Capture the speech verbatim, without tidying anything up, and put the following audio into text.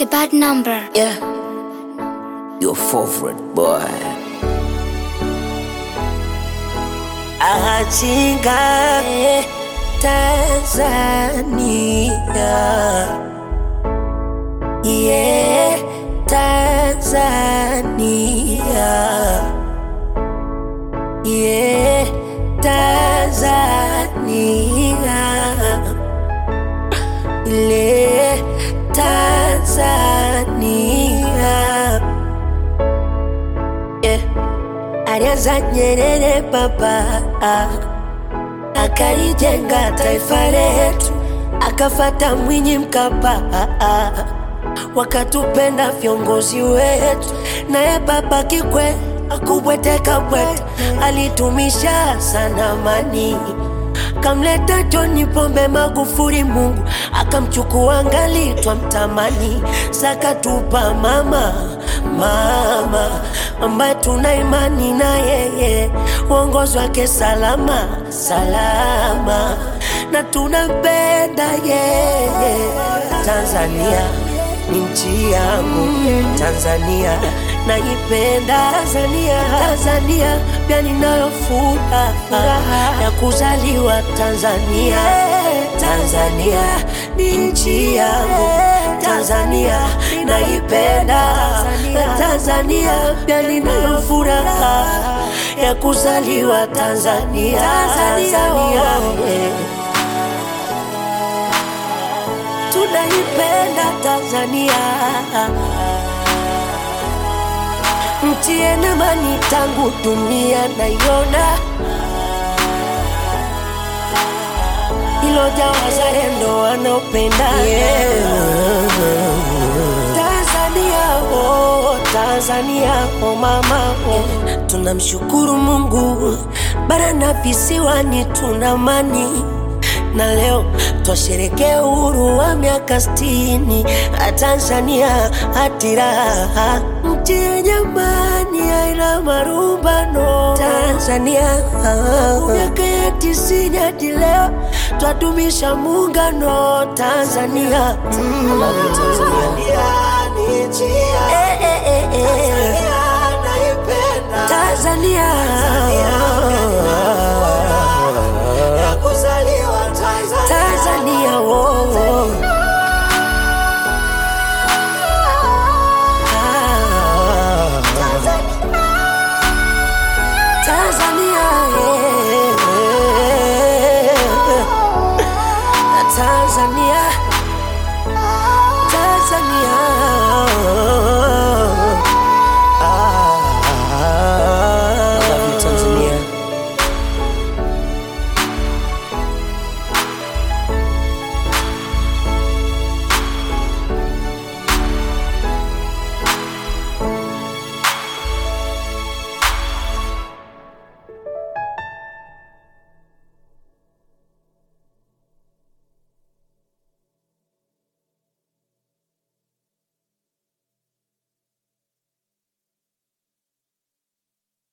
The bad number. Yeah, your favorite boy. Achinga Tanzania, yeah, Tanzania, yeah, Tanzania, yeah, Tanzania, yeah. Alianza Nyerere baba, akalijenga taifa letu, akafata Mwinyi Mkapa, wakatupenda viongozi wetu. Naye baba Kikwete akubweteka bwete, alitumisha sana amani. Kamleta John Pombe Magufuli, Mungu akamchukua ngali twamtamani. Saka tupa mama, mama ambaye tuna imani na yeye, uongozi wake salama, salama na tunapenda yeye. Tanzania ni nchi yangu, Tanzania naipenda. Tanzania, Tanzania pia ninayo furaha ya kuzaliwa Tanzania. Tanzania ni nchi yangu, Tanzania naipenda. Tanzania pia ninayo furaha ya kuzaliwa Tanzania. Tanzania tunaipenda Tanzania, nchi yenye amani tangu dunia naiona, ilojaa wazalendo wanaopenda, yeah. Tanzania, oh, Tanzania, oh mama, oh. Tunamshukuru Mungu, bara na visiwani tuna amani, na leo twasherehekea uhuru wa miaka sitini. Tanzania hatiraha, nchi yenye amani haina marumbano. Tanzania miaka ya tisini hadi leo twadumisha muungano. Tanzania, mm. Tanzania, Tanzania, oh, oh.